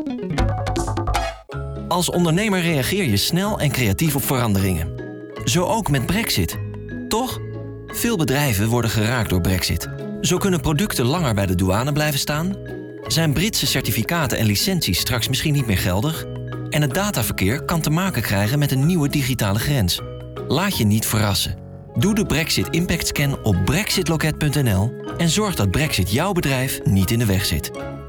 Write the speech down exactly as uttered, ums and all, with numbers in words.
Als ondernemer reageer je snel en creatief op veranderingen. Zo ook met Brexit. Toch? Veel bedrijven worden geraakt door Brexit. Zo kunnen producten langer bij de douane blijven staan, zijn Britse certificaten en licenties straks misschien niet meer geldig, en het dataverkeer kan te maken krijgen met een nieuwe digitale grens. Laat je niet verrassen. Doe de Brexit Impact Scan op brexit loket punt n l en zorg dat Brexit jouw bedrijf niet in de weg zit.